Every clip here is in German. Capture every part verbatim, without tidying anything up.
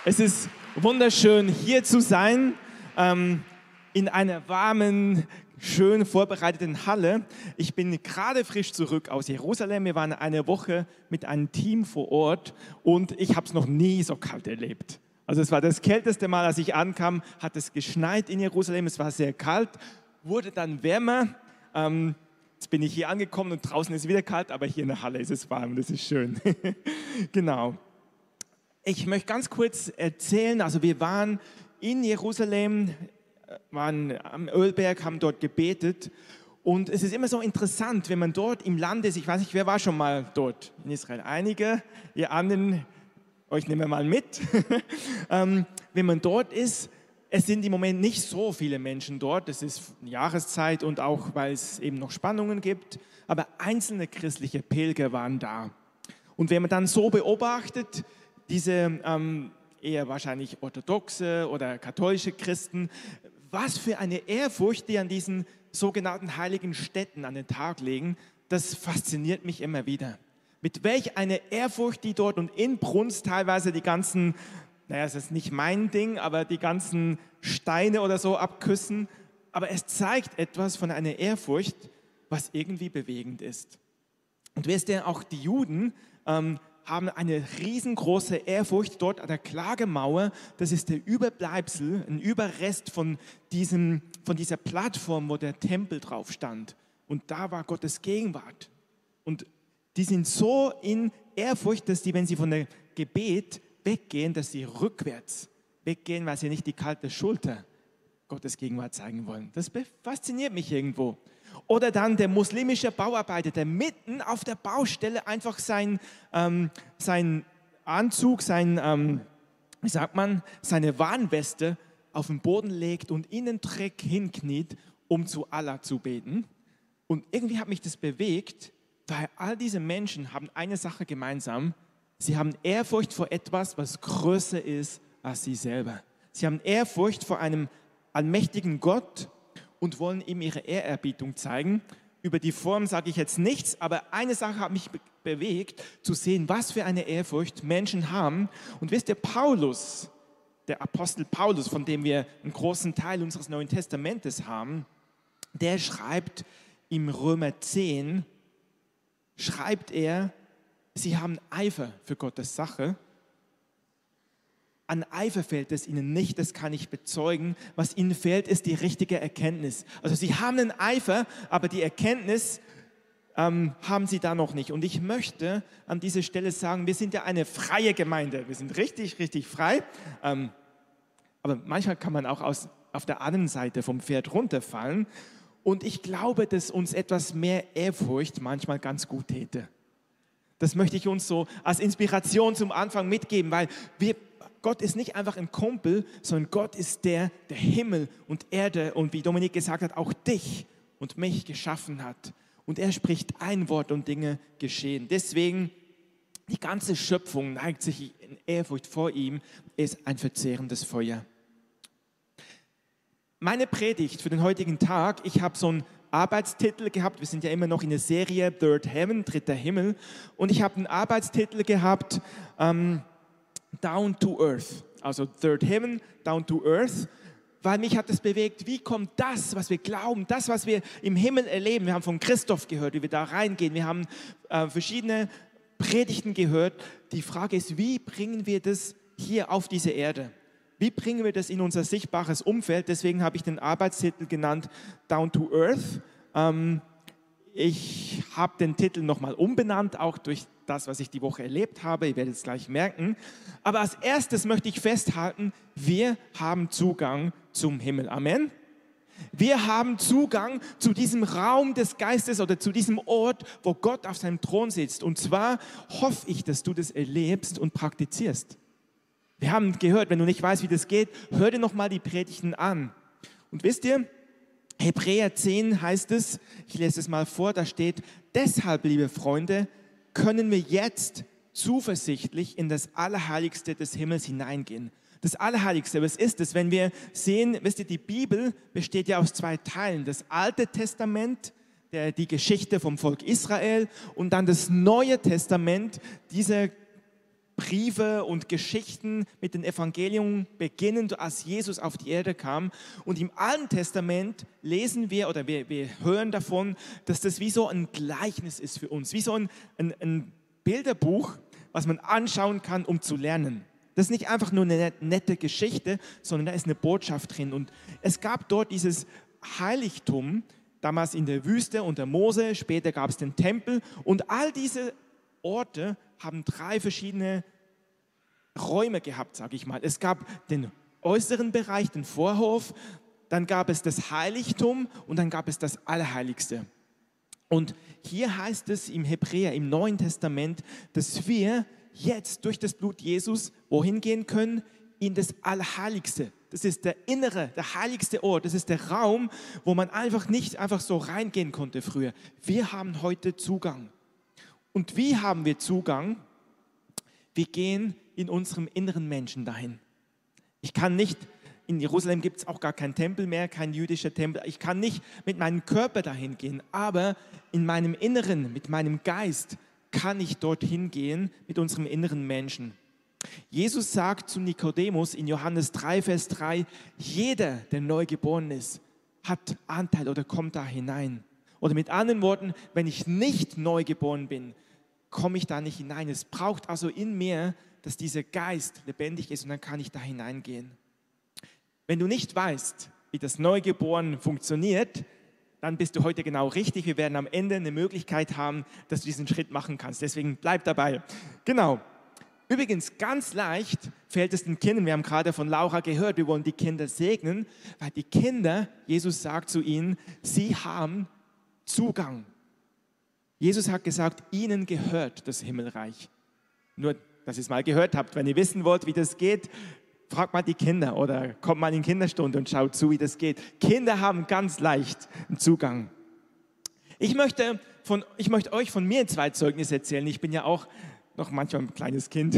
Es ist wunderschön, hier zu sein, ähm, in einer warmen, schön vorbereiteten Halle. Ich bin gerade frisch zurück aus Jerusalem. Wir waren eine Woche mit einem Team vor Ort und ich habe es noch nie so kalt erlebt. Also es war das kälteste Mal, als ich ankam, hat es geschneit in Jerusalem. Es war sehr kalt, wurde dann wärmer. Ähm, jetzt bin ich hier angekommen und draußen ist es wieder kalt, aber hier in der Halle ist es warm. Das ist schön. Genau. Ich möchte ganz kurz erzählen, also wir waren in Jerusalem, waren am Ölberg, haben dort gebetet und es ist immer so interessant, wenn man dort im Land ist, ich weiß nicht, wer war schon mal dort in Israel? Einige, ihr anderen, euch nehmen wir mal mit. ähm, wenn man dort ist, es sind im Moment nicht so viele Menschen dort, es ist Jahreszeit und auch, weil es eben noch Spannungen gibt, aber einzelne christliche Pilger waren da. Und wenn man dann so beobachtet, diese ähm, eher wahrscheinlich orthodoxe oder katholische Christen, was für eine Ehrfurcht die an diesen sogenannten heiligen Städten an den Tag legen, das fasziniert mich immer wieder. Mit welch einer Ehrfurcht die dort und Inbrunst teilweise die ganzen, naja, es ist nicht mein Ding, aber die ganzen Steine oder so abküssen, aber es zeigt etwas von einer Ehrfurcht, was irgendwie bewegend ist. Und wisst ihr, auch die Juden ähm, haben eine riesengroße Ehrfurcht dort an der Klagemauer. Das ist der Überbleibsel, ein Überrest von, diesem, von dieser Plattform, wo der Tempel drauf stand. Und da war Gottes Gegenwart. Und die sind so in Ehrfurcht, dass die, wenn sie von der Gebet weggehen, dass sie rückwärts weggehen, weil sie nicht die kalte Schulter Gottes Gegenwart zeigen wollen. Das fasziniert mich irgendwo. Oder dann der muslimische Bauarbeiter, der mitten auf der Baustelle einfach sein, ähm, sein Anzug, sein, ähm, wie sagt man, seine Warnweste auf den Boden legt und in den Dreck hinkniet, um zu Allah zu beten. Und irgendwie hat mich das bewegt, weil all diese Menschen haben eine Sache gemeinsam. Sie haben Ehrfurcht vor etwas, was größer ist als sie selber. Sie haben Ehrfurcht vor einem allmächtigen Gott und wollen ihm ihre Ehrerbietung zeigen. Über die Form sage ich jetzt nichts, aber eine Sache hat mich be- bewegt, zu sehen, was für eine Ehrfurcht Menschen haben. Und wisst ihr, Paulus, der Apostel Paulus, von dem wir einen großen Teil unseres Neuen Testamentes haben, der schreibt im Römer zehn, schreibt er, sie haben Eifer für Gottes Sache. An Eifer fehlt es ihnen nicht, das kann ich bezeugen. Was ihnen fehlt, ist die richtige Erkenntnis. Also sie haben einen Eifer, aber die Erkenntnis ähm, haben sie da noch nicht. Und ich möchte an dieser Stelle sagen, wir sind ja eine freie Gemeinde. Wir sind richtig, richtig frei. Ähm, aber manchmal kann man auch aus, auf der anderen Seite vom Pferd runterfallen. Und ich glaube, dass uns etwas mehr Ehrfurcht manchmal ganz gut täte. Das möchte ich uns so als Inspiration zum Anfang mitgeben, weil wir Gott ist nicht einfach ein Kumpel, sondern Gott ist der, der Himmel und Erde und wie Dominik gesagt hat, auch dich und mich geschaffen hat. Und er spricht ein Wort und Dinge geschehen. Deswegen, die ganze Schöpfung neigt sich in Ehrfurcht vor ihm, ist ein verzehrendes Feuer. Meine Predigt für den heutigen Tag, ich habe so einen Arbeitstitel gehabt, wir sind ja immer noch in der Serie Third Heaven, dritter Himmel, und ich habe einen Arbeitstitel gehabt, ähm, Down to Earth, also Third Heaven, Down to Earth, weil mich hat es bewegt, wie kommt das, was wir glauben, das, was wir im Himmel erleben. Wir haben von Christoph gehört, wie wir da reingehen, wir haben äh, verschiedene Predigten gehört. Die Frage ist, wie bringen wir das hier auf diese Erde? Wie bringen wir das in unser sichtbares Umfeld? Deswegen habe ich den Arbeitstitel genannt Down to Earth. Ähm, ich habe den Titel nochmal umbenannt, auch durch das, was ich die Woche erlebt habe. Ihr werdet es gleich merken. Aber als erstes möchte ich festhalten, wir haben Zugang zum Himmel. Amen. Wir haben Zugang zu diesem Raum des Geistes oder zu diesem Ort, wo Gott auf seinem Thron sitzt. Und zwar hoffe ich, dass du das erlebst und praktizierst. Wir haben gehört, wenn du nicht weißt, wie das geht, hör dir nochmal die Predigten an. Und wisst ihr, Hebräer zehn heißt es, ich lese es mal vor, da steht, deshalb, liebe Freunde, können wir jetzt zuversichtlich in das Allerheiligste des Himmels hineingehen. Das Allerheiligste, was ist es? Wenn wir sehen, wisst ihr, die Bibel besteht ja aus zwei Teilen. Das Alte Testament, der, die Geschichte vom Volk Israel und dann das Neue Testament, diese Briefe und Geschichten mit den Evangelien beginnen, als Jesus auf die Erde kam. Und im Alten Testament lesen wir oder wir, wir hören davon, dass das wie so ein Gleichnis ist für uns, wie so ein, ein, ein Bilderbuch, was man anschauen kann, um zu lernen. Das ist nicht einfach nur eine nette Geschichte, sondern da ist eine Botschaft drin. Und es gab dort dieses Heiligtum, damals in der Wüste unter Mose, später gab es den Tempel. Und all diese Orte haben drei verschiedene Räume gehabt, sage ich mal. Es gab den äußeren Bereich, den Vorhof, dann gab es das Heiligtum und dann gab es das Allerheiligste. Und hier heißt es im Hebräer, im Neuen Testament, dass wir jetzt durch das Blut Jesus wohin gehen können? In das Allerheiligste. Das ist der innere, der heiligste Ort. Das ist der Raum, wo man einfach nicht einfach so reingehen konnte früher. Wir haben heute Zugang. Und wie haben wir Zugang? Wir gehen in unserem inneren Menschen dahin. Ich kann nicht, in Jerusalem gibt es auch gar keinen Tempel mehr, kein jüdischer Tempel. Ich kann nicht mit meinem Körper dahin gehen, aber in meinem Inneren, mit meinem Geist kann ich dorthin gehen, mit unserem inneren Menschen. Jesus sagt zu Nikodemus in Johannes drei, Vers drei, jeder, der neu geboren ist, hat Anteil oder kommt da hinein. Oder mit anderen Worten, wenn ich nicht neu geboren bin, komme ich da nicht hinein. Es braucht also in mir, dass dieser Geist lebendig ist und dann kann ich da hineingehen. Wenn du nicht weißt, wie das Neugeboren funktioniert, dann bist du heute genau richtig. Wir werden am Ende eine Möglichkeit haben, dass du diesen Schritt machen kannst. Deswegen bleib dabei. Genau. Übrigens, ganz leicht fällt es den Kindern, wir haben gerade von Laura gehört, wir wollen die Kinder segnen, weil die Kinder, Jesus sagt zu ihnen, sie haben Zugang. Jesus hat gesagt, ihnen gehört das Himmelreich. Nur, dass ihr es mal gehört habt, wenn ihr wissen wollt, wie das geht, fragt mal die Kinder oder kommt mal in die Kinderstunde und schaut zu, wie das geht. Kinder haben ganz leicht einen Zugang. Ich möchte, von, ich möchte euch von mir zwei Zeugnisse erzählen. Ich bin ja auch noch manchmal ein kleines Kind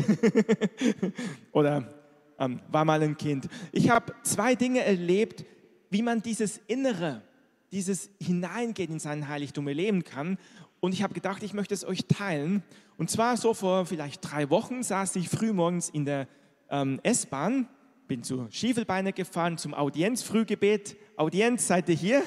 oder ähm, war mal ein Kind. Ich habe zwei Dinge erlebt, wie man dieses Innere, dieses Hineingehen in sein Heiligtum erleben kann. Und ich habe gedacht, ich möchte es euch teilen. Und zwar so vor vielleicht drei Wochen saß ich frühmorgens in der ähm, S-Bahn, bin zu Schiefelbeiner gefahren zum Audienzfrühgebet. Audienz, seid ihr hier?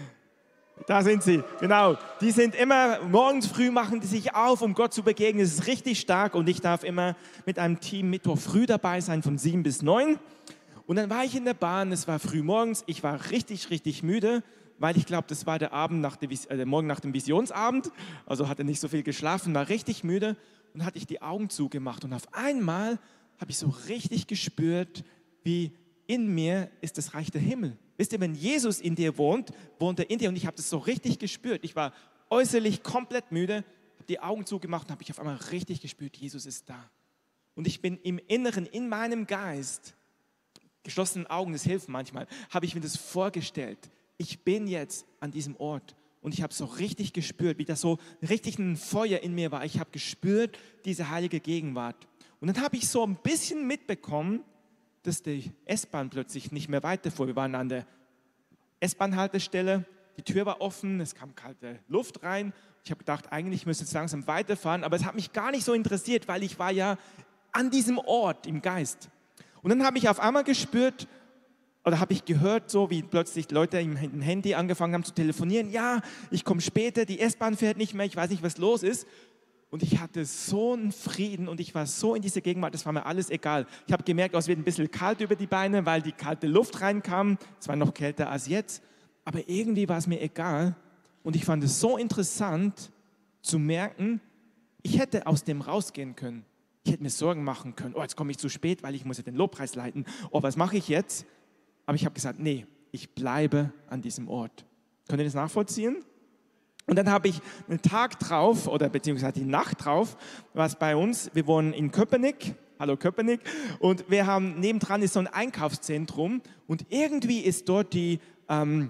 Da sind sie, genau. Die sind immer, morgens früh machen die sich auf, um Gott zu begegnen. Das ist richtig stark und ich darf immer mit einem Team Mittwoch früh dabei sein, von sieben bis neun. Und dann war ich in der Bahn, es war früh morgens, ich war richtig, richtig müde, weil ich glaube, das war der Abend nach der, äh, der Morgen nach dem Visionsabend, also hatte nicht so viel geschlafen, war richtig müde und hatte ich die Augen zugemacht. Und auf einmal habe ich so richtig gespürt, wie in mir ist das Reich der Himmel. Wisst ihr, wenn Jesus in dir wohnt, wohnt er in dir und ich habe das so richtig gespürt. Ich war äußerlich komplett müde, habe die Augen zugemacht und habe ich auf einmal richtig gespürt, Jesus ist da. Und ich bin im Inneren, in meinem Geist, geschlossenen Augen, das hilft manchmal, habe ich mir das vorgestellt. Ich bin jetzt an diesem Ort und ich habe so richtig gespürt, wie das so richtig ein Feuer in mir war. Ich habe gespürt, diese heilige Gegenwart. Und dann habe ich so ein bisschen mitbekommen, dass die S-Bahn plötzlich nicht mehr weiterfuhr. Wir waren an der S-Bahn-Haltestelle, die Tür war offen, es kam kalte Luft rein. Ich habe gedacht, eigentlich müsste es langsam weiterfahren, aber es hat mich gar nicht so interessiert, weil ich war ja an diesem Ort im Geist. Und dann habe ich auf einmal gespürt, oder habe ich gehört, so wie plötzlich Leute im Handy angefangen haben zu telefonieren, ja, ich komme später, die S-Bahn fährt nicht mehr, ich weiß nicht, was los ist. Und ich hatte so einen Frieden und ich war so in dieser Gegenwart, das war mir alles egal. Ich habe gemerkt, es wird ein bisschen kalt über die Beine, weil die kalte Luft reinkam. Es war noch kälter als jetzt, aber irgendwie war es mir egal. Und ich fand es so interessant zu merken, ich hätte aus dem rausgehen können. Ich hätte mir Sorgen machen können, oh, jetzt komme ich zu spät, weil ich muss ja den Lobpreis leiten. Oh, was mache ich jetzt? Aber ich habe gesagt, nee, ich bleibe an diesem Ort. Könnt ihr das nachvollziehen? Und dann habe ich einen Tag drauf, oder beziehungsweise die Nacht drauf, was bei uns, wir wohnen in Köpenick, hallo Köpenick, und wir haben, nebendran ist so ein Einkaufszentrum und irgendwie ist dort die, ähm,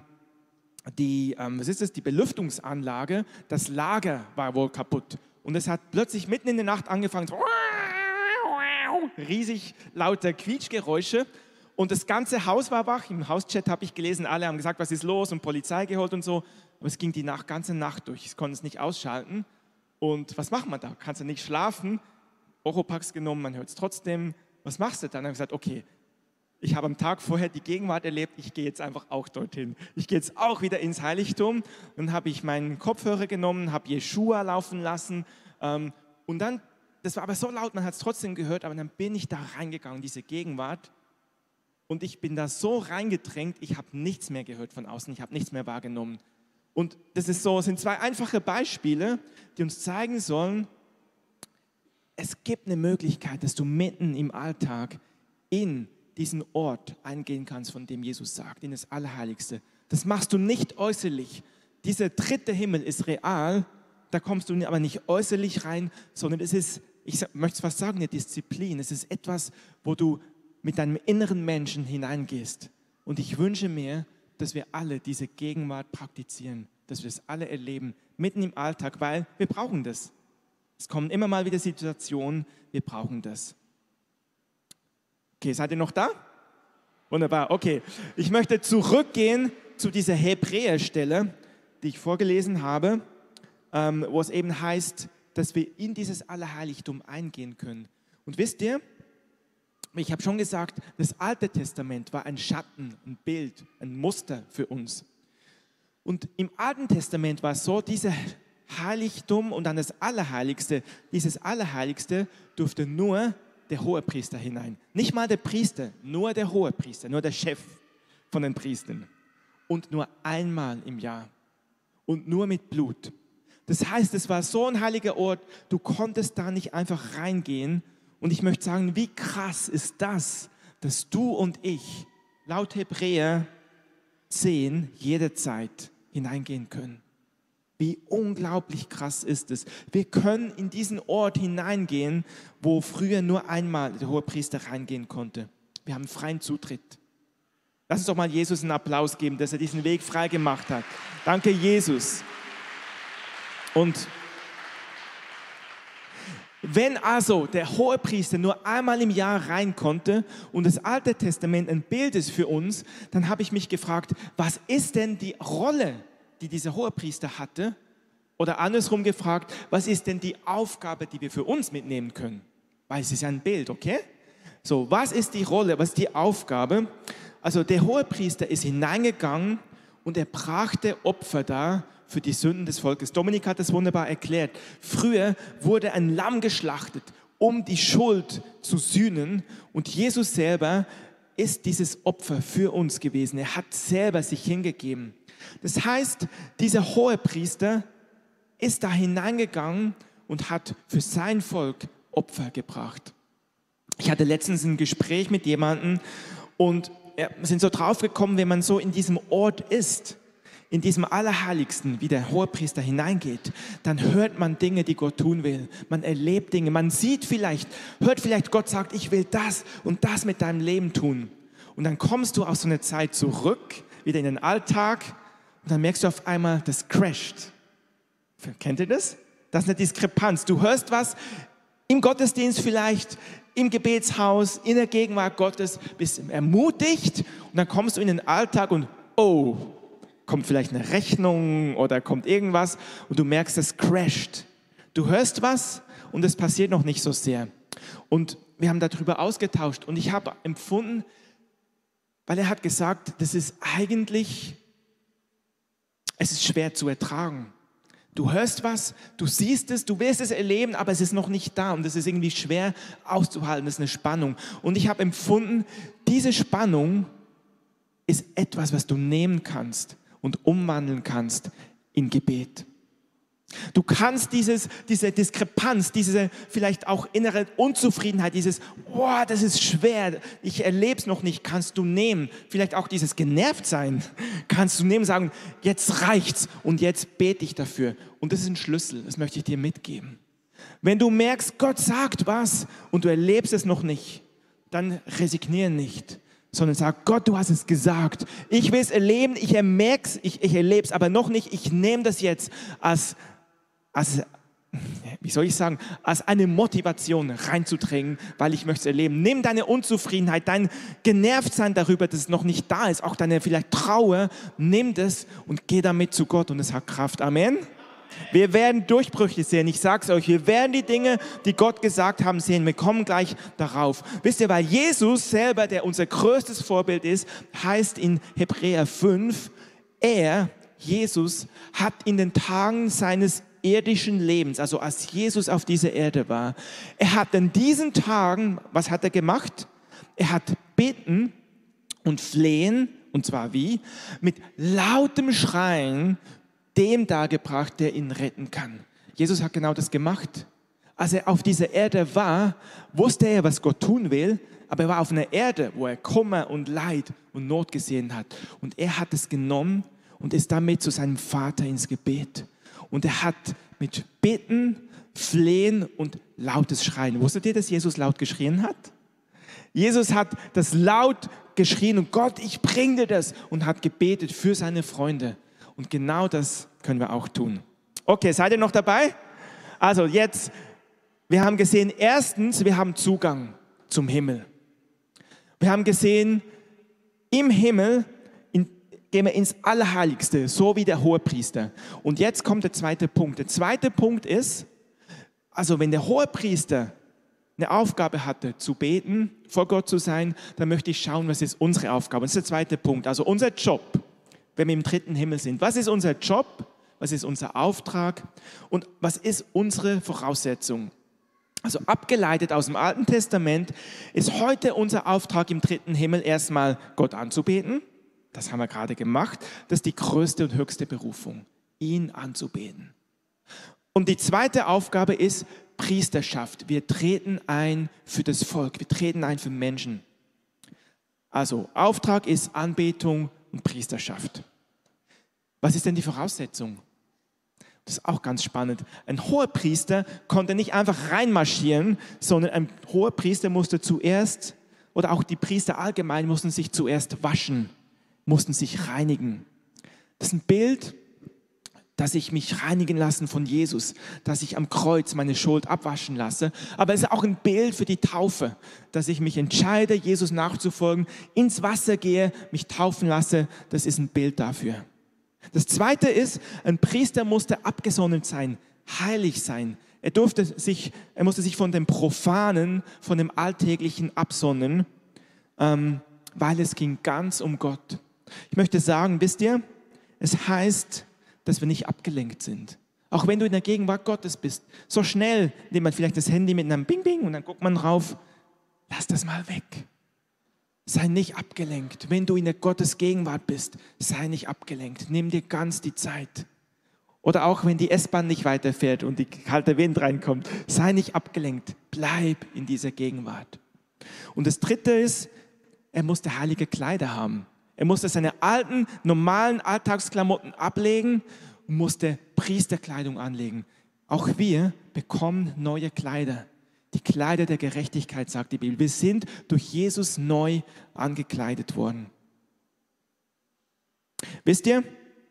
die ähm, was ist das, die Belüftungsanlage, das Lager war wohl kaputt. Und es hat plötzlich mitten in der Nacht angefangen, so riesig laute Quietschgeräusche. Und das ganze Haus war wach. Im Hauschat habe ich gelesen, alle haben gesagt, was ist los und Polizei geholt und so. Aber es ging die Nacht, ganze Nacht durch. Ich konnte es nicht ausschalten. Und was macht man da? Kannst du nicht schlafen? Oropax genommen, man hört es trotzdem. Was machst du dann? Dann habe ich gesagt, okay, ich habe am Tag vorher die Gegenwart erlebt, ich gehe jetzt einfach auch dorthin. Ich gehe jetzt auch wieder ins Heiligtum. Dann habe ich meinen Kopfhörer genommen, habe Jeschua laufen lassen ähm, und dann, das war aber so laut, man hat es trotzdem gehört, aber dann bin ich da reingegangen, diese Gegenwart, und ich bin da so reingedrängt, ich habe nichts mehr gehört von außen, ich habe nichts mehr wahrgenommen. Und das ist so, sind zwei einfache Beispiele, die uns zeigen sollen, es gibt eine Möglichkeit, dass du mitten im Alltag in diesen Ort eingehen kannst, von dem Jesus sagt, in das Allerheiligste. Das machst du nicht äußerlich. Dieser dritte Himmel ist real, da kommst du aber nicht äußerlich rein, sondern es ist, ich möchte es fast sagen, eine Disziplin. Es ist etwas, wo du mit deinem inneren Menschen hineingehst. Und ich wünsche mir, dass wir alle diese Gegenwart praktizieren, dass wir es alle erleben, mitten im Alltag, weil wir brauchen das. Es kommen immer mal wieder Situationen, wir brauchen das. Okay, seid ihr noch da? Wunderbar, okay. Ich möchte zurückgehen zu dieser Hebräerstelle, die ich vorgelesen habe, ähm, wo es eben heißt, dass wir in dieses Allerheiligtum eingehen können. Und wisst ihr, ich habe schon gesagt, das Alte Testament war ein Schatten, ein Bild, ein Muster für uns. Und im Alten Testament war es so, dieses Heiligtum und dann das Allerheiligste, dieses Allerheiligste durfte nur der Hohepriester hinein. Nicht mal der Priester, nur der Hohepriester, nur der Chef von den Priestern. Und nur einmal im Jahr. Und nur mit Blut. Das heißt, es war so ein heiliger Ort, du konntest da nicht einfach reingehen. Und ich möchte sagen, wie krass ist das, dass du und ich laut Hebräer zehn jederzeit hineingehen können. Wie unglaublich krass ist es. Wir können in diesen Ort hineingehen, wo früher nur einmal der Hohepriester reingehen konnte. Wir haben freien Zutritt. Lass uns doch mal Jesus einen Applaus geben, dass er diesen Weg frei gemacht hat. Danke, Jesus. Und wenn also der Hohepriester nur einmal im Jahr rein konnte und das Alte Testament ein Bild ist für uns, dann habe ich mich gefragt, was ist denn die Rolle, die dieser Hohepriester hatte? Oder andersrum gefragt, was ist denn die Aufgabe, die wir für uns mitnehmen können? Weil es ist ja ein Bild, okay? So, was ist die Rolle, was ist die Aufgabe? Also der Hohepriester ist hineingegangen und er brachte Opfer dar für die Sünden des Volkes. Dominik hat das wunderbar erklärt. Früher wurde ein Lamm geschlachtet, um die Schuld zu sühnen. Und Jesus selber ist dieses Opfer für uns gewesen. Er hat selber sich hingegeben. Das heißt, dieser Hohepriester ist da hineingegangen und hat für sein Volk Opfer gebracht. Ich hatte letztens ein Gespräch mit jemandem und wir sind so drauf gekommen, wenn man so in diesem Ort ist, in diesem Allerheiligsten, wie der Hohepriester hineingeht, dann hört man Dinge, die Gott tun will. Man erlebt Dinge, man sieht vielleicht, hört vielleicht, Gott sagt, ich will das und das mit deinem Leben tun. Und dann kommst du aus so einer Zeit zurück, wieder in den Alltag, und dann merkst du auf einmal, das crasht. Kennt ihr das? Das ist eine Diskrepanz. Du hörst was im Gottesdienst vielleicht, im Gebetshaus, in der Gegenwart Gottes, bist ermutigt und dann kommst du in den Alltag und oh, kommt vielleicht eine Rechnung oder kommt irgendwas und du merkst, es crasht. Du hörst was und es passiert noch nicht so sehr. Und wir haben darüber ausgetauscht und ich habe empfunden, weil er hat gesagt, das ist eigentlich, es ist schwer zu ertragen. Du hörst was, du siehst es, du willst es erleben, aber es ist noch nicht da und es ist irgendwie schwer auszuhalten, das ist eine Spannung. Und ich habe empfunden, diese Spannung ist etwas, was du nehmen kannst und umwandeln kannst in Gebet. Du kannst dieses, diese Diskrepanz, diese vielleicht auch innere Unzufriedenheit, dieses, boah, das ist schwer, ich erlebe es noch nicht, kannst du nehmen. Vielleicht auch dieses Genervtsein, kannst du nehmen, sagen, jetzt reicht's und jetzt bete ich dafür. Und das ist ein Schlüssel, das möchte ich dir mitgeben. Wenn du merkst, Gott sagt was und du erlebst es noch nicht, dann resigniere nicht, sondern sag, Gott, du hast es gesagt. Ich will es erleben, ich merke es, ich, ich erlebe es, aber noch nicht. Ich nehme das jetzt als, als, wie soll ich sagen, als eine Motivation reinzudrängen, weil ich möchte es erleben. Nimm deine Unzufriedenheit, dein Genervtsein darüber, dass es noch nicht da ist, auch deine vielleicht Trauer, nimm das und geh damit zu Gott und es hat Kraft. Amen. Wir werden Durchbrüche sehen. Ich sage es euch, wir werden die Dinge, die Gott gesagt haben, sehen. Wir kommen gleich darauf. Wisst ihr, weil Jesus selber, der unser größtes Vorbild ist, heißt in Hebräer fünf, er, Jesus, hat in den Tagen seines irdischen Lebens, also als Jesus auf dieser Erde war, er hat in diesen Tagen, was hat er gemacht? Er hat beten und flehen, und zwar wie? Mit lautem Schreien dem dargebracht, der ihn retten kann. Jesus hat genau das gemacht. Als er auf dieser Erde war, wusste er, was Gott tun will, aber er war auf einer Erde, wo er Kummer und Leid und Not gesehen hat. Und er hat es genommen und ist damit zu seinem Vater ins Gebet. Und er hat mit Bitten, Flehen und lautes Schreien. Wusstet ihr, dass Jesus laut geschrien hat? Jesus hat das laut geschrien und Gott, ich bring dir das, und hat gebetet für seine Freunde. Und genau das können wir auch tun. Okay, seid ihr noch dabei? Also jetzt, wir haben gesehen, erstens, wir haben Zugang zum Himmel. Wir haben gesehen, im Himmel in, gehen wir ins Allerheiligste, so wie der Hohepriester. Und jetzt kommt der zweite Punkt. Der zweite Punkt ist, also wenn der Hohepriester eine Aufgabe hatte, zu beten, vor Gott zu sein, dann möchte ich schauen, was ist unsere Aufgabe. Das ist der zweite Punkt, also unser Job, wenn wir im dritten Himmel sind. Was ist unser Job? Was ist unser Auftrag? Und was ist unsere Voraussetzung? Also abgeleitet aus dem Alten Testament ist heute unser Auftrag im dritten Himmel erstmal Gott anzubeten. Das haben wir gerade gemacht. Das ist die größte und höchste Berufung, ihn anzubeten. Und die zweite Aufgabe ist Priesterschaft. Wir treten ein für das Volk, wir treten ein für Menschen. Also Auftrag ist Anbetung und Priesterschaft. Was ist denn die Voraussetzung? Das ist auch ganz spannend. Ein Hohepriester konnte nicht einfach reinmarschieren, sondern ein Hohepriester musste zuerst, oder auch die Priester allgemein, mussten sich zuerst waschen, mussten sich reinigen. Das ist ein Bild, dass ich mich reinigen lassen von Jesus, dass ich am Kreuz meine Schuld abwaschen lasse. Aber es ist auch ein Bild für die Taufe, dass ich mich entscheide, Jesus nachzufolgen, ins Wasser gehe, mich taufen lasse. Das ist ein Bild dafür. Das Zweite ist, ein Priester musste abgesondert sein, heilig sein. Er, durfte sich, er musste sich von dem Profanen, von dem Alltäglichen absondern, ähm, weil es ging ganz um Gott. Ich möchte sagen, wisst ihr, es heißt, dass wir nicht abgelenkt sind. Auch wenn du in der Gegenwart Gottes bist. So schnell nimmt man vielleicht das Handy mit einem Bing Bing und dann guckt man drauf. Lass das mal weg. Sei nicht abgelenkt. Wenn du in der Gottes Gegenwart bist, sei nicht abgelenkt. Nimm dir ganz die Zeit. Oder auch wenn die S-Bahn nicht weiterfährt und die kalte Wind reinkommt, sei nicht abgelenkt. Bleib in dieser Gegenwart. Und das Dritte ist, er musste heilige Kleider haben. Er musste seine alten, normalen Alltagsklamotten ablegen und musste Priesterkleidung anlegen. Auch wir bekommen neue Kleider. Die Kleider der Gerechtigkeit, sagt die Bibel. Wir sind durch Jesus neu angekleidet worden. Wisst ihr,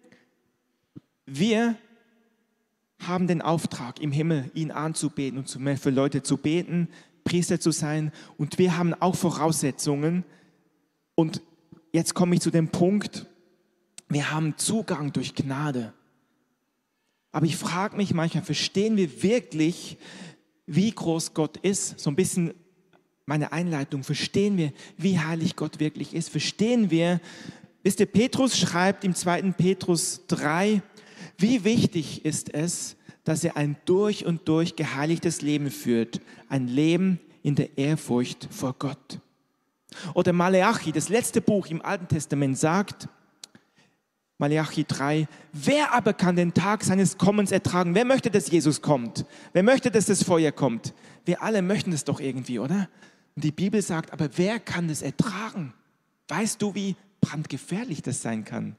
wir haben den Auftrag im Himmel, ihn anzubeten und für Leute zu beten, Priester zu sein. Und wir haben auch Voraussetzungen. Und jetzt komme ich zu dem Punkt, wir haben Zugang durch Gnade. Aber ich frage mich manchmal, verstehen wir wirklich, wie groß Gott ist? So ein bisschen meine Einleitung. Verstehen wir, wie heilig Gott wirklich ist? Verstehen wir, wisst ihr, Petrus schreibt im zweiten Petrus drei, wie wichtig ist es, dass er ein durch und durch geheiligtes Leben führt. Ein Leben in der Ehrfurcht vor Gott. Oder Maleachi, das letzte Buch im Alten Testament, sagt, Maleachi drei, wer aber kann den Tag seines Kommens ertragen? Wer möchte, dass Jesus kommt? Wer möchte, dass das Feuer kommt? Wir alle möchten das doch irgendwie, oder? Und die Bibel sagt, aber wer kann das ertragen? Weißt du, wie brandgefährlich das sein kann?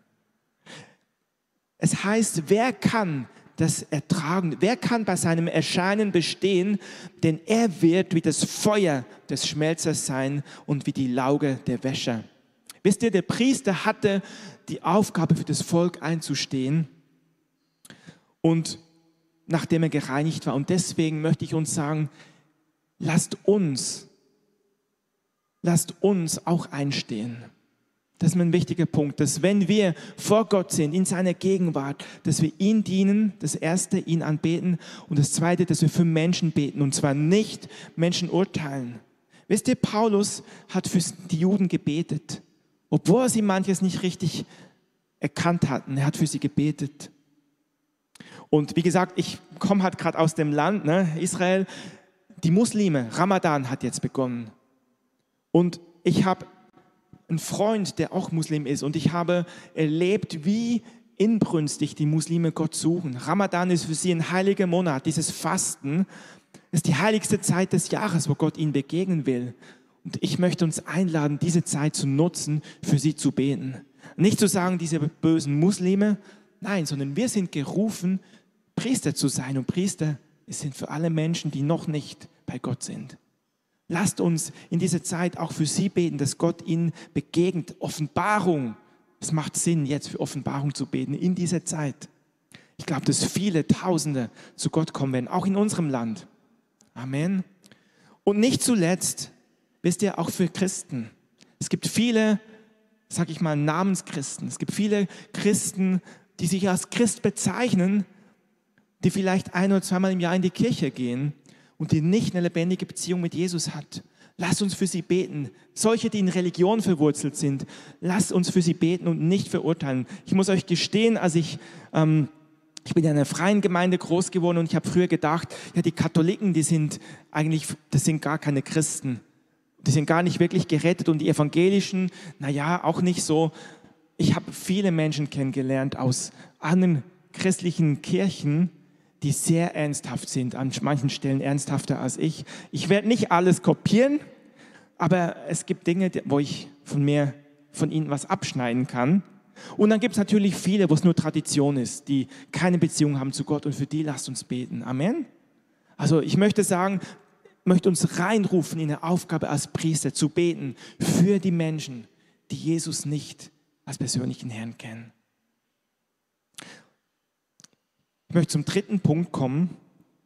Es heißt, wer kann das ertragen? Wer kann bei seinem Erscheinen bestehen? Denn er wird wie das Feuer des Schmelzers sein und wie die Lauge der Wäscher. Wisst ihr, der Priester hatte die Aufgabe, für das Volk einzustehen und nachdem er gereinigt war. Und deswegen möchte ich uns sagen, lasst uns, lasst uns auch einstehen. Das ist ein wichtiger Punkt, dass wenn wir vor Gott sind, in seiner Gegenwart, dass wir ihn dienen, das Erste, ihn anbeten und das Zweite, dass wir für Menschen beten und zwar nicht Menschen urteilen. Wisst ihr, Paulus hat für die Juden gebetet, obwohl sie manches nicht richtig erkannt hatten. Er hat für sie gebetet. Und wie gesagt, ich komme halt gerade aus dem Land, ne, Israel. Die Muslime, Ramadan hat jetzt begonnen. Und ich habe einen Freund, der auch Muslim ist. Und ich habe erlebt, wie inbrünstig die Muslime Gott suchen. Ramadan ist für sie ein heiliger Monat. Dieses Fasten ist die heiligste Zeit des Jahres, wo Gott ihnen begegnen will. Und ich möchte uns einladen, diese Zeit zu nutzen, für sie zu beten. Nicht zu sagen, diese bösen Muslime, nein, sondern wir sind gerufen, Priester zu sein. Und Priester sind für alle Menschen, die noch nicht bei Gott sind. Lasst uns in dieser Zeit auch für sie beten, dass Gott ihnen begegnet. Offenbarung. Es macht Sinn, jetzt für Offenbarung zu beten in dieser Zeit. Ich glaube, dass viele Tausende zu Gott kommen werden, auch in unserem Land. Amen. Und nicht zuletzt, wisst ihr, auch für Christen. Es gibt viele, sag ich mal, Namenschristen. Es gibt viele Christen, die sich als Christ bezeichnen, die vielleicht ein- oder zweimal im Jahr in die Kirche gehen und die nicht eine lebendige Beziehung mit Jesus hat. Lasst uns für sie beten. Solche, die in Religion verwurzelt sind, lasst uns für sie beten und nicht verurteilen. Ich muss euch gestehen, als ich, ähm, ich bin in einer freien Gemeinde groß geworden und ich habe früher gedacht, ja, die Katholiken, die sind eigentlich, das sind gar keine Christen. Die sind gar nicht wirklich gerettet und die Evangelischen, naja, auch nicht so. Ich habe viele Menschen kennengelernt aus anderen christlichen Kirchen, die sehr ernsthaft sind, an manchen Stellen ernsthafter als ich. Ich werde nicht alles kopieren, aber es gibt Dinge, wo ich von mir, von ihnen was abschneiden kann. Und dann gibt es natürlich viele, wo es nur Tradition ist, die keine Beziehung haben zu Gott und für die lasst uns beten. Amen. Also ich möchte sagen, ich möchte uns reinrufen in eine Aufgabe als Priester zu beten für die Menschen, die Jesus nicht als persönlichen Herrn kennen. Ich möchte zum dritten Punkt kommen.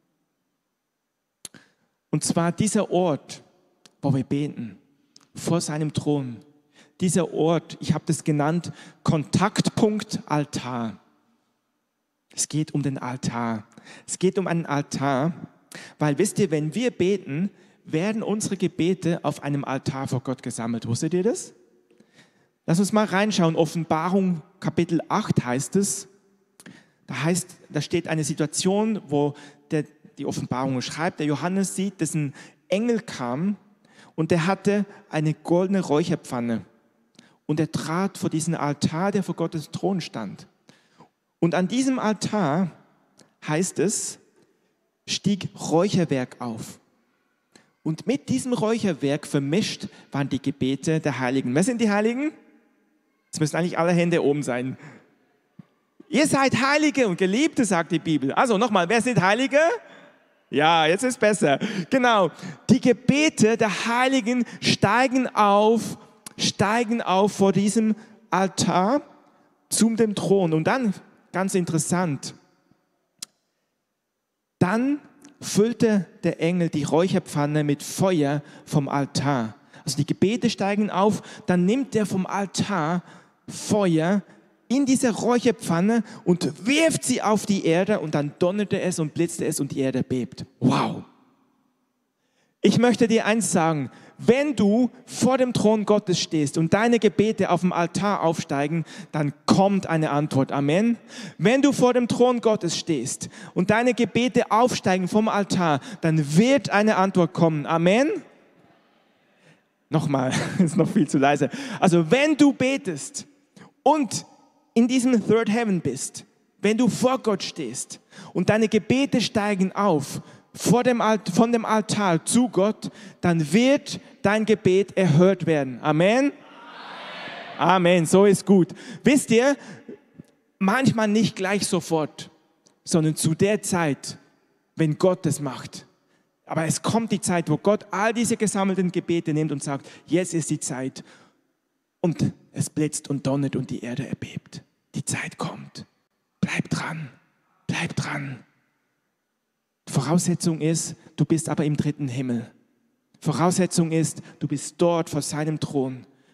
Und zwar dieser Ort, wo wir beten, vor seinem Thron. Dieser Ort, ich habe das genannt, Kontaktpunkt Altar. Es geht um den Altar. Es geht um einen Altar, weil wisst ihr, wenn wir beten, werden unsere Gebete auf einem Altar vor Gott gesammelt. Wusstet ihr das? Lass uns mal reinschauen. Offenbarung Kapitel acht heißt es. Da heißt, da steht eine Situation, wo der, die Offenbarung schreibt, der Johannes sieht, dass ein Engel kam und der hatte eine goldene Räucherpfanne. Und er trat vor diesen Altar, der vor Gottes Thron stand. Und an diesem Altar, heißt es, stieg Räucherwerk auf. Und mit diesem Räucherwerk vermischt waren die Gebete der Heiligen. Wer sind die Heiligen? Es müssen eigentlich alle Hände oben sein. Ihr seid Heilige und Geliebte, sagt die Bibel. Also nochmal, wer sind Heilige? Ja, jetzt ist besser. Genau. Die Gebete der Heiligen steigen auf, steigen auf vor diesem Altar zu dem Thron. Und dann, ganz interessant, dann füllte der Engel die Räucherpfanne mit Feuer vom Altar. Also die Gebete steigen auf, dann nimmt er vom Altar Feuer in diese Räucherpfanne und wirft sie auf die Erde und dann donnerte es und blitzte es und die Erde bebt. Wow! Ich möchte dir eins sagen, wenn du vor dem Thron Gottes stehst und deine Gebete auf dem Altar aufsteigen, dann kommt eine Antwort. Amen. Wenn du vor dem Thron Gottes stehst und deine Gebete aufsteigen vom Altar, dann wird eine Antwort kommen. Amen. Nochmal, ist noch viel zu leise. Also wenn du betest und in diesem Third Heaven bist, wenn du vor Gott stehst und deine Gebete steigen auf vor dem Alt, von dem Altar zu Gott, dann wird dein Gebet erhört werden. Amen? Amen. Amen, so ist gut. Wisst ihr, manchmal nicht gleich sofort, sondern zu der Zeit, wenn Gott es macht. Aber es kommt die Zeit, wo Gott all diese gesammelten Gebete nimmt und sagt, jetzt ist die Zeit. Und es blitzt und donnert und die Erde erbebt. Die Zeit kommt. Bleib dran. Bleib dran. Voraussetzung ist, du bist aber im dritten Himmel. Voraussetzung ist, du bist dort vor seinem Thron.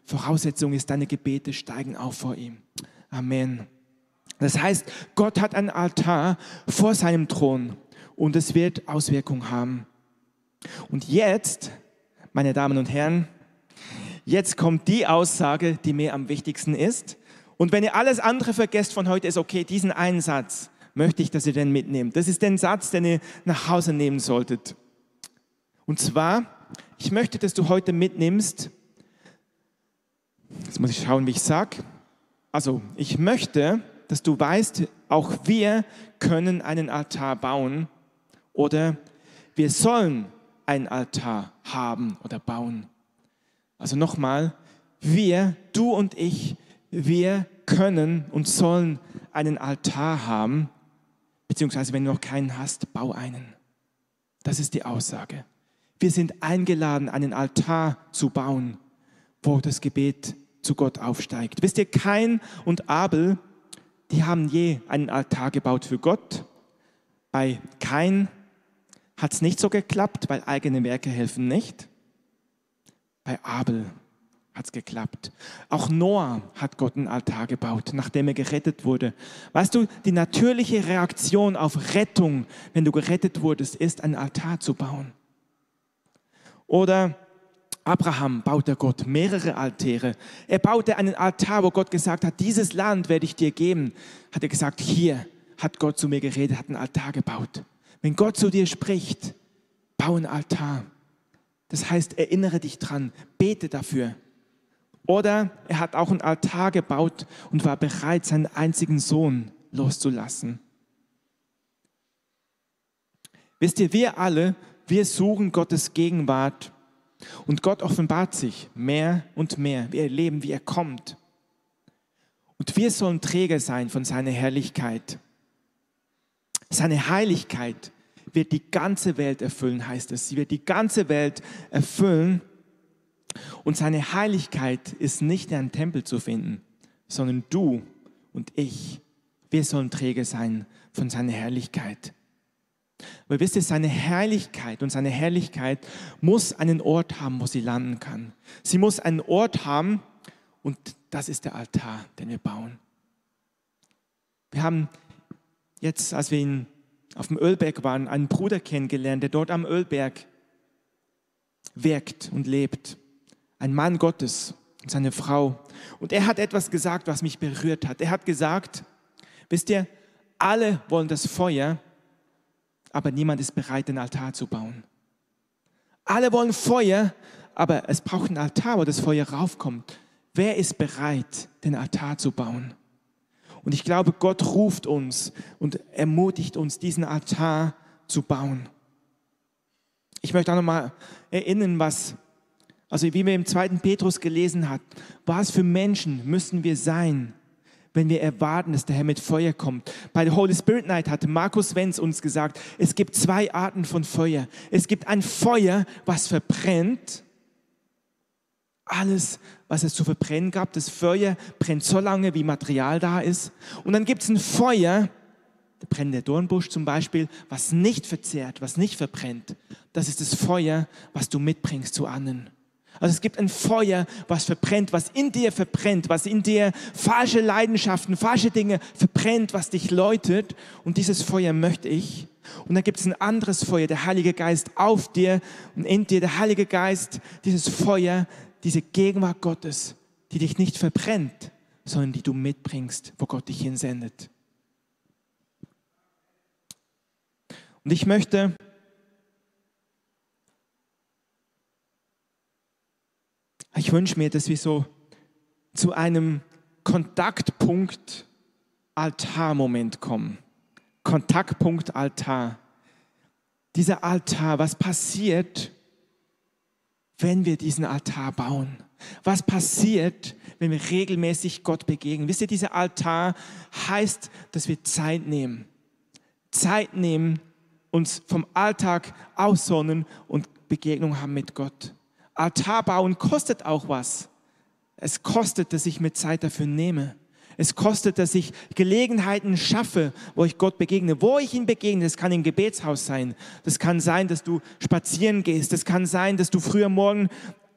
Voraussetzung ist, deine Gebete steigen auf vor ihm. Amen. Das heißt, Gott hat einen Altar vor seinem Thron und es wird Auswirkungen haben. Und jetzt, meine Damen und Herren, jetzt kommt die Aussage, die mir am wichtigsten ist. Und wenn ihr alles andere vergesst von heute, ist okay, diesen einen Satz möchte ich, dass ihr den mitnehmt. Das ist der Satz, den ihr nach Hause nehmen solltet. Und zwar, ich möchte, dass du heute mitnimmst, jetzt muss ich schauen, wie ich sage. Also, ich möchte, dass du weißt, auch wir können einen Altar bauen oder wir sollen einen Altar haben oder bauen. Also nochmal, wir, du und ich, wir können und sollen einen Altar haben, beziehungsweise wenn du noch keinen hast, bau einen. Das ist die Aussage. Wir sind eingeladen, einen Altar zu bauen, wo das Gebet zu Gott aufsteigt. Wisst ihr, Kain und Abel, die haben je einen Altar gebaut für Gott. Bei Kain hat es nicht so geklappt, weil eigene Werke helfen nicht. Bei Abel hat es geklappt. Auch Noah hat Gott einen Altar gebaut, nachdem er gerettet wurde. Weißt du, die natürliche Reaktion auf Rettung, wenn du gerettet wurdest, ist, einen Altar zu bauen. Oder Abraham baute Gott mehrere Altäre. Er baute einen Altar, wo Gott gesagt hat, dieses Land werde ich dir geben. Hat er gesagt, hier hat Gott zu mir geredet, hat einen Altar gebaut. Wenn Gott zu dir spricht, bau einen Altar. Das heißt, erinnere dich dran, bete dafür. Oder er hat auch einen Altar gebaut und war bereit, seinen einzigen Sohn loszulassen. Wisst ihr, wir alle, wir suchen Gottes Gegenwart. Und Gott offenbart sich mehr und mehr. Wir erleben, wie er kommt. Und wir sollen Träger sein von seiner Herrlichkeit. Seine Heiligkeit wird die ganze Welt erfüllen, heißt es. Sie wird die ganze Welt erfüllen. Und seine Heiligkeit ist nicht in einem Tempel zu finden, sondern du und ich, wir sollen Träger sein von seiner Herrlichkeit. Weil wisst ihr, seine Herrlichkeit und seine Herrlichkeit muss einen Ort haben, wo sie landen kann. Sie muss einen Ort haben und das ist der Altar, den wir bauen. Wir haben jetzt, als wir in, auf dem Ölberg waren, einen Bruder kennengelernt, der dort am Ölberg wirkt und lebt. Ein Mann Gottes und seine Frau. Und er hat etwas gesagt, was mich berührt hat. Er hat gesagt, wisst ihr, alle wollen das Feuer, aber niemand ist bereit, den Altar zu bauen. Alle wollen Feuer, aber es braucht einen Altar, wo das Feuer raufkommt. Wer ist bereit, den Altar zu bauen? Und ich glaube, Gott ruft uns und ermutigt uns, diesen Altar zu bauen. Ich möchte auch nochmal erinnern, was, also wie wir im zweiten Petrus gelesen haben, was für Menschen müssen wir sein, wenn wir erwarten, dass der Herr mit Feuer kommt. Bei der Holy Spirit Night hatte Markus Wenz uns gesagt, es gibt zwei Arten von Feuer. Es gibt ein Feuer, was verbrennt. Alles, was es zu verbrennen gab, das Feuer brennt so lange, wie Material da ist. Und dann gibt es ein Feuer, der brennende Dornbusch zum Beispiel, was nicht verzehrt, was nicht verbrennt. Das ist das Feuer, was du mitbringst zu anderen. Also es gibt ein Feuer, was verbrennt, was in dir verbrennt, was in dir falsche Leidenschaften, falsche Dinge verbrennt, was dich läutet. Und dieses Feuer möchte ich. Und dann gibt es ein anderes Feuer, der Heilige Geist auf dir und in dir, der Heilige Geist, dieses Feuer, diese Gegenwart Gottes, die dich nicht verbrennt, sondern die du mitbringst, wo Gott dich hinsendet. Und ich möchte Ich wünsche mir, dass wir so zu einem Kontaktpunkt Altarmoment kommen. Kontaktpunkt Altar. Dieser Altar, was passiert, wenn wir diesen Altar bauen? Was passiert, wenn wir regelmäßig Gott begegnen? Wisst ihr, dieser Altar heißt, dass wir Zeit nehmen. Zeit nehmen, uns vom Alltag aussonnen und Begegnung haben mit Gott. Altar bauen kostet auch was. Es kostet, dass ich mir Zeit dafür nehme. Es kostet, dass ich Gelegenheiten schaffe, wo ich Gott begegne. Wo ich ihn begegne, das kann im Gebetshaus sein. Das kann sein, dass du spazieren gehst. Das kann sein, dass du früh am Morgen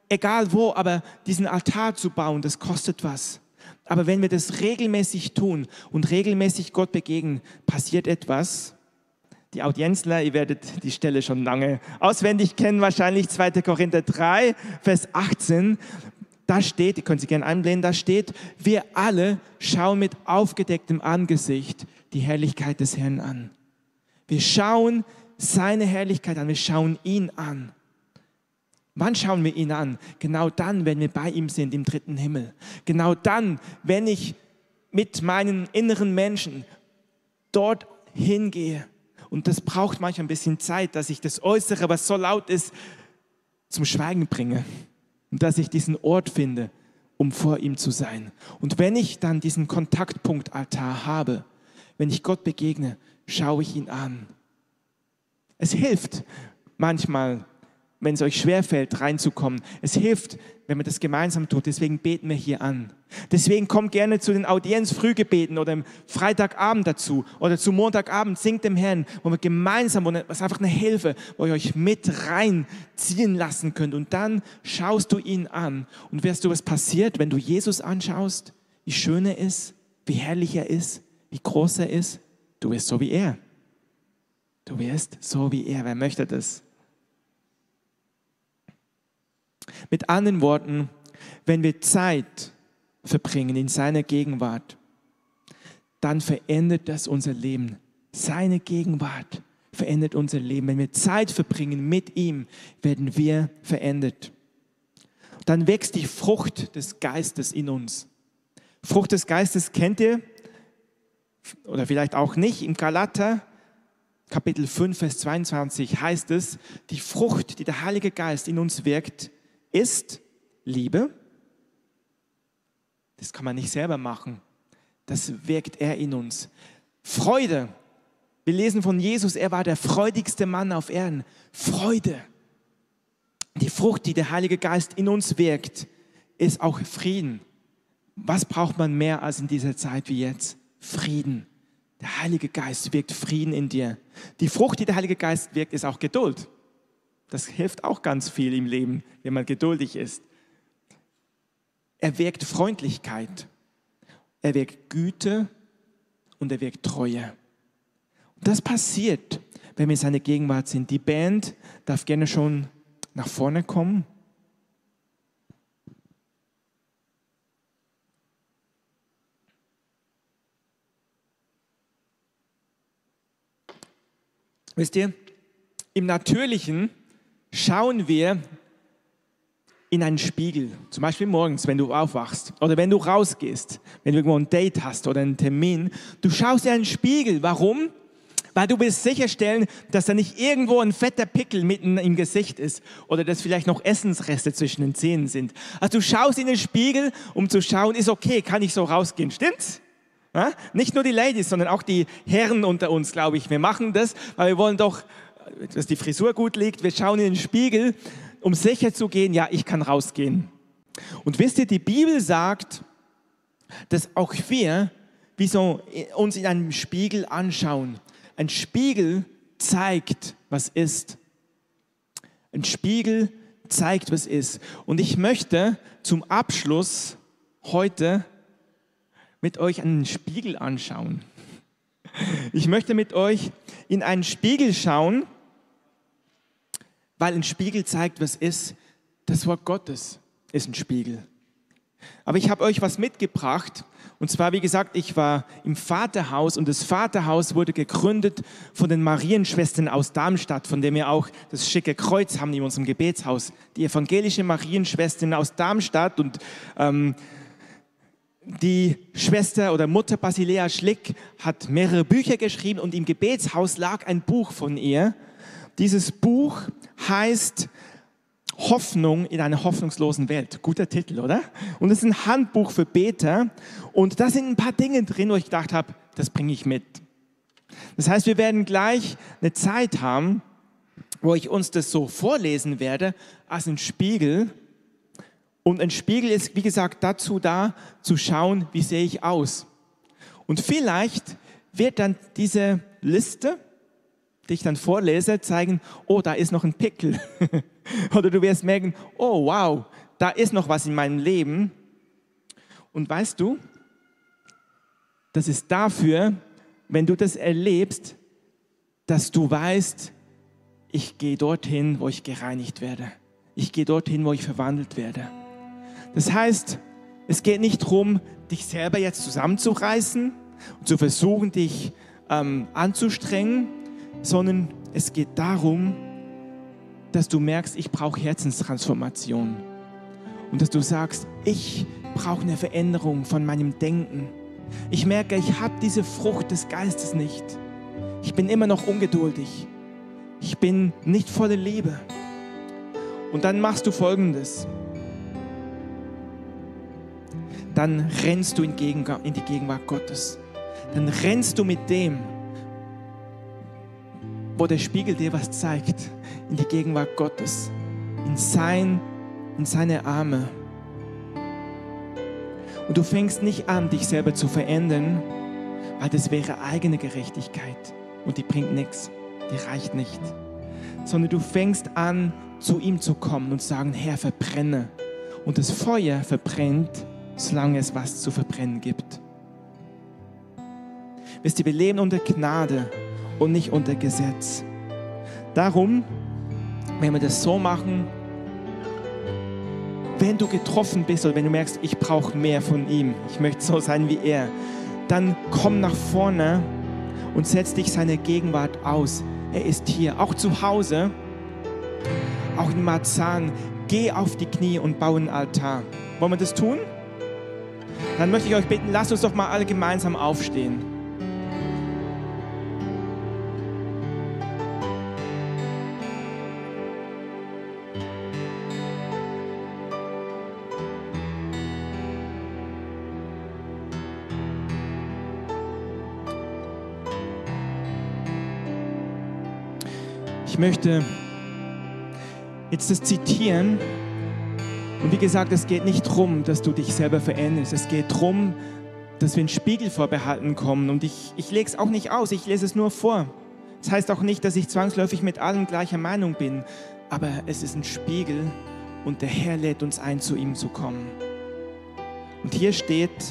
egal wo, aber diesen Altar zu bauen, das kostet was. Aber wenn wir das regelmäßig tun und regelmäßig Gott begegnen, passiert etwas. Die Audienzler, ihr werdet die Stelle schon lange auswendig kennen, wahrscheinlich zweiter Korinther drei, Vers achtzehn. Da steht, ihr könnt sie gerne einblenden, da steht, wir alle schauen mit aufgedecktem Angesicht die Herrlichkeit des Herrn an. Wir schauen seine Herrlichkeit an, wir schauen ihn an. Wann schauen wir ihn an? Genau dann, wenn wir bei ihm sind, im dritten Himmel. Genau dann, wenn ich mit meinen inneren Menschen dort hingehe. Und das braucht manchmal ein bisschen Zeit, dass ich das Äußere, was so laut ist, zum Schweigen bringe. Und dass ich diesen Ort finde, um vor ihm zu sein. Und wenn ich dann diesen Kontaktpunkt Altar habe, wenn ich Gott begegne, schaue ich ihn an. Es hilft manchmal, wenn es euch schwerfällt, reinzukommen. Es hilft, wenn man das gemeinsam tut. Deswegen beten wir hier an. Deswegen kommt gerne zu den Audienz-Frühgebeten oder am Freitagabend dazu oder zu Montagabend, singt dem Herrn, wo wir gemeinsam, wo es einfach eine Hilfe, wo ihr euch mit reinziehen lassen könnt. Und dann schaust du ihn an. Und weißt du, was passiert, wenn du Jesus anschaust? Wie schön er ist, wie herrlich er ist, wie groß er ist. Du wirst so wie er. Du wirst so wie er. Wer möchte das? Mit anderen Worten, wenn wir Zeit verbringen in seiner Gegenwart, dann verändert das unser Leben. Seine Gegenwart verändert unser Leben. Wenn wir Zeit verbringen mit ihm, werden wir verändert. Dann wächst die Frucht des Geistes in uns. Frucht des Geistes kennt ihr, oder vielleicht auch nicht, im Galater Kapitel fünf, Vers zweiundzwanzig heißt es, die Frucht, die der Heilige Geist in uns wirkt, ist Liebe. Das kann man nicht selber machen. Das wirkt er in uns. Freude. Wir lesen von Jesus, er war der freudigste Mann auf Erden. Freude. Die Frucht, die der Heilige Geist in uns wirkt, ist auch Frieden. Was braucht man mehr als in dieser Zeit wie jetzt? Frieden. Der Heilige Geist wirkt Frieden in dir. Die Frucht, die der Heilige Geist wirkt, ist auch Geduld. Das hilft auch ganz viel im Leben, wenn man geduldig ist. Er wirkt Freundlichkeit, er wirkt Güte und er wirkt Treue. Und das passiert, wenn wir in seiner Gegenwart sind. Die Band darf gerne schon nach vorne kommen. Wisst ihr, im Natürlichen schauen wir in einen Spiegel, zum Beispiel morgens, wenn du aufwachst oder wenn du rausgehst, wenn du irgendwo ein Date hast oder einen Termin. Du schaust in einen Spiegel. Warum? Weil du willst sicherstellen, dass da nicht irgendwo ein fetter Pickel mitten im Gesicht ist oder dass vielleicht noch Essensreste zwischen den Zähnen sind. Also du schaust in den Spiegel, um zu schauen, ist okay, kann ich so rausgehen, stimmt's? Ja? Nicht nur die Ladies, sondern auch die Herren unter uns, glaube ich. Wir machen das, weil wir wollen doch, dass die Frisur gut liegt. Wir schauen in den Spiegel, um sicher zu gehen, ja, ich kann rausgehen. Und wisst ihr, die Bibel sagt, dass auch wir wie so uns in einem Spiegel anschauen. Ein Spiegel zeigt, was ist. Ein Spiegel zeigt, was ist. Und ich möchte zum Abschluss heute mit euch einen Spiegel anschauen. Ich möchte mit euch in einen Spiegel schauen, weil ein Spiegel zeigt, was ist. Das Wort Gottes ist ein Spiegel. Aber ich habe euch was mitgebracht. Und zwar, wie gesagt, ich war im Vaterhaus und das Vaterhaus wurde gegründet von den Marienschwestern aus Darmstadt, von dem wir auch das schicke Kreuz haben in unserem Gebetshaus. Die evangelische Marienschwestern aus Darmstadt und ähm, die Schwester oder Mutter Basilea Schlick hat mehrere Bücher geschrieben und im Gebetshaus lag ein Buch von ihr. Dieses Buch heißt Hoffnung in einer hoffnungslosen Welt. Guter Titel, oder? Und es ist ein Handbuch für Beter. Und da sind ein paar Dinge drin, wo ich gedacht habe, das bringe ich mit. Das heißt, wir werden gleich eine Zeit haben, wo ich uns das so vorlesen werde, als ein Spiegel. Und ein Spiegel ist, wie gesagt, dazu da, zu schauen, wie sehe ich aus. Und vielleicht wird dann diese Liste, die ich dann vorlese, zeigen, oh, da ist noch ein Pickel. Oder du wirst merken, oh wow, da ist noch was in meinem Leben. Und weißt du, das ist dafür, wenn du das erlebst, dass du weißt, ich gehe dorthin, wo ich gereinigt werde. Ich gehe dorthin, wo ich verwandelt werde. Das heißt, es geht nicht darum, dich selber jetzt zusammenzureißen und zu versuchen, dich ähm, anzustrengen, sondern es geht darum, dass du merkst, ich brauche Herzenstransformation. Und dass du sagst, ich brauche eine Veränderung von meinem Denken. Ich merke, ich habe diese Frucht des Geistes nicht. Ich bin immer noch ungeduldig. Ich bin nicht voller Liebe. Und dann machst du Folgendes. Dann rennst du in die Gegenwart Gottes. Dann rennst du mit dem, wo der Spiegel dir was zeigt, in die Gegenwart Gottes, in, sein, in seine Arme. Und du fängst nicht an, dich selber zu verändern, weil das wäre eigene Gerechtigkeit und die bringt nichts, die reicht nicht. Sondern du fängst an, zu ihm zu kommen und sagen, Herr, verbrenne. Und das Feuer verbrennt, solange es was zu verbrennen gibt. Wisst ihr, wir leben unter Gnade und nicht unter Gesetz. Darum, wenn wir das so machen, wenn du getroffen bist oder wenn du merkst, ich brauche mehr von ihm, ich möchte so sein wie er, dann komm nach vorne und setz dich seiner Gegenwart aus. Er ist hier, auch zu Hause, auch in Marzahn. Geh auf die Knie und baue einen Altar. Wollen wir das tun? Dann möchte ich euch bitten, lasst uns doch mal alle gemeinsam aufstehen. Ich möchte jetzt das zitieren. Und wie gesagt, es geht nicht darum, dass du dich selber veränderst. Es geht darum, dass wir einen Spiegel vorbehalten kommen. Und ich, ich lege es auch nicht aus, ich lese es nur vor. Das heißt auch nicht, dass ich zwangsläufig mit allem gleicher Meinung bin. Aber es ist ein Spiegel und der Herr lädt uns ein, zu ihm zu kommen. Und hier steht,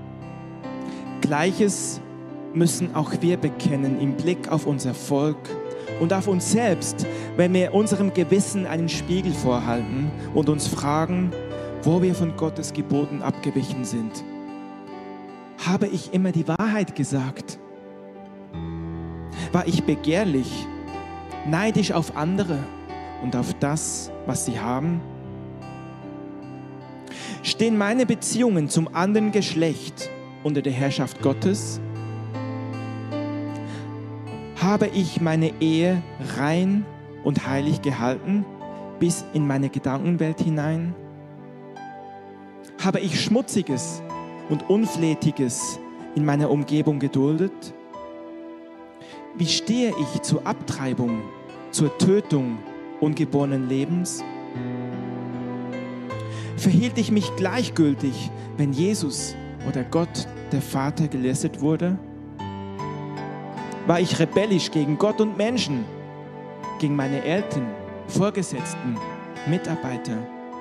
Gleiches müssen auch wir bekennen im Blick auf unser Volk und auf uns selbst, wenn wir unserem Gewissen einen Spiegel vorhalten und uns fragen, wo wir von Gottes Geboten abgewichen sind. Habe ich immer die Wahrheit gesagt? War ich begehrlich, neidisch auf andere und auf das, was sie haben? Stehen meine Beziehungen zum anderen Geschlecht unter der Herrschaft Gottes? Habe ich meine Ehe rein und heilig gehalten, bis in meine Gedankenwelt hinein? Habe ich Schmutziges und Unflätiges in meiner Umgebung geduldet? Wie stehe ich zur Abtreibung, zur Tötung ungeborenen Lebens? Verhielt ich mich gleichgültig, wenn Jesus oder Gott, der Vater, gelästert wurde? War ich rebellisch gegen Gott und Menschen, gegen meine Eltern, Vorgesetzten, Mitarbeiter?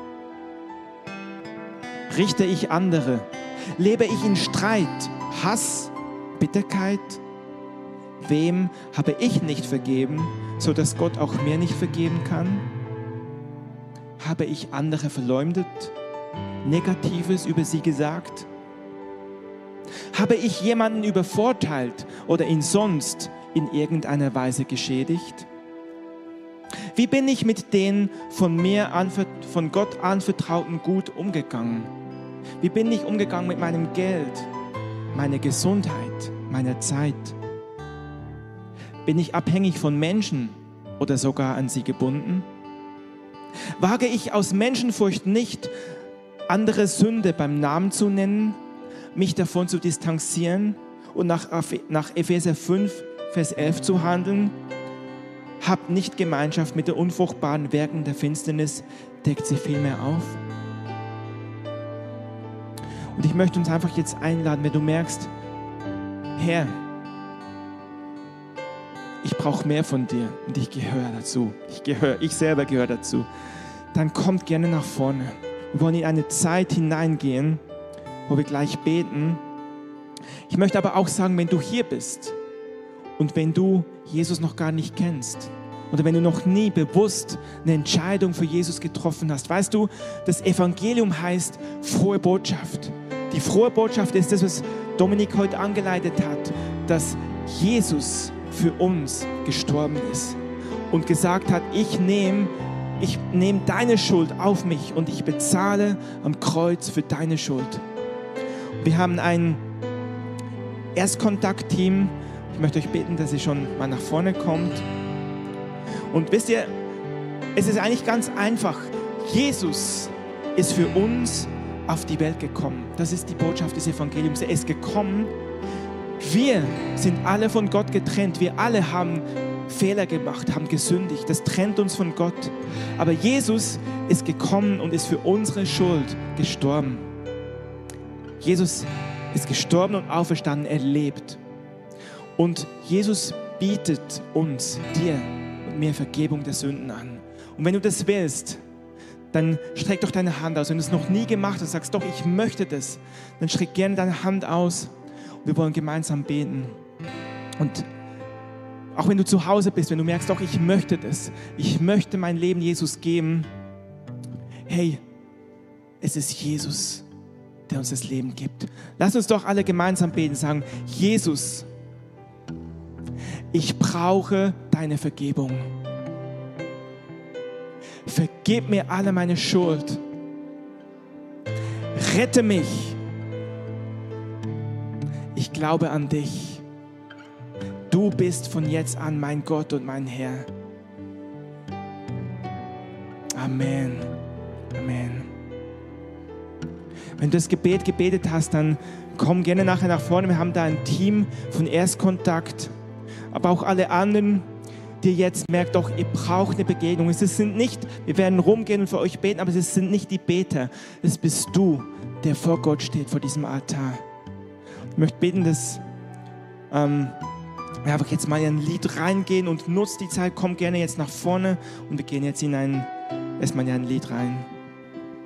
Richte ich andere? Lebe ich in Streit, Hass, Bitterkeit? Wem habe ich nicht vergeben, sodass Gott auch mir nicht vergeben kann? Habe ich andere verleumdet, Negatives über sie gesagt? Habe ich jemanden übervorteilt oder ihn sonst in irgendeiner Weise geschädigt? Wie bin ich mit den von mir von Gott anvertrauten Gut umgegangen? Wie bin ich umgegangen mit meinem Geld, meiner Gesundheit, meiner Zeit? Bin ich abhängig von Menschen oder sogar an sie gebunden? Wage ich aus Menschenfurcht nicht, andere Sünde beim Namen zu nennen, mich davon zu distanzieren und nach, nach Epheser fünf, Vers elf zu handeln? Habt nicht Gemeinschaft mit den unfruchtbaren Werken der Finsternis, deckt sie vielmehr auf. Und ich möchte uns einfach jetzt einladen, wenn du merkst, Herr, ich brauche mehr von dir und ich gehöre dazu. Ich gehöre, ich selber gehöre dazu. Dann kommt gerne nach vorne. Wir wollen in eine Zeit hineingehen, wo wir gleich beten. Ich möchte aber auch sagen, wenn du hier bist und wenn du Jesus noch gar nicht kennst oder wenn du noch nie bewusst eine Entscheidung für Jesus getroffen hast, weißt du, das Evangelium heißt frohe Botschaft. Die frohe Botschaft ist das, was Dominik heute angeleitet hat, dass Jesus für uns gestorben ist und gesagt hat, ich nehme ich nehme deine Schuld auf mich und ich bezahle am Kreuz für deine Schuld. Wir haben ein Erstkontakt-Team. Ich möchte euch bitten, dass ihr schon mal nach vorne kommt. Und wisst ihr, es ist eigentlich ganz einfach. Jesus ist für uns auf die Welt gekommen. Das ist die Botschaft des Evangeliums. Er ist gekommen. Wir sind alle von Gott getrennt. Wir alle haben Fehler gemacht, haben gesündigt. Das trennt uns von Gott. Aber Jesus ist gekommen und ist für unsere Schuld gestorben. Jesus ist gestorben und auferstanden. Er lebt. Und Jesus bietet uns, dir und mir Vergebung der Sünden an. Und wenn du das willst, dann streck doch deine Hand aus. Wenn du es noch nie gemacht hast, sagst doch, ich möchte das, dann streck gerne deine Hand aus. Und wir wollen gemeinsam beten. Und auch wenn du zu Hause bist, wenn du merkst, doch, ich möchte das, ich möchte mein Leben Jesus geben, hey, es ist Jesus, der uns das Leben gibt. Lass uns doch alle gemeinsam beten, sagen, Jesus, ich brauche deine Vergebung. Vergib mir alle meine Schuld. Rette mich. Ich glaube an dich. Du bist von jetzt an mein Gott und mein Herr. Amen. Amen. Wenn du das Gebet gebetet hast, dann komm gerne nachher nach vorne. Wir haben da ein Team von Erstkontakt. Aber auch alle anderen, die jetzt merkt, doch, ihr braucht eine Begegnung. Es sind nicht, wir werden rumgehen und für euch beten, aber es sind nicht die Beter. Es bist du, der vor Gott steht, vor diesem Altar. Ich möchte beten, dass ähm, wir einfach jetzt mal in ein Lied reingehen und nutzt die Zeit. Komm gerne jetzt nach vorne und wir gehen jetzt in ein, erstmal in ein Lied rein.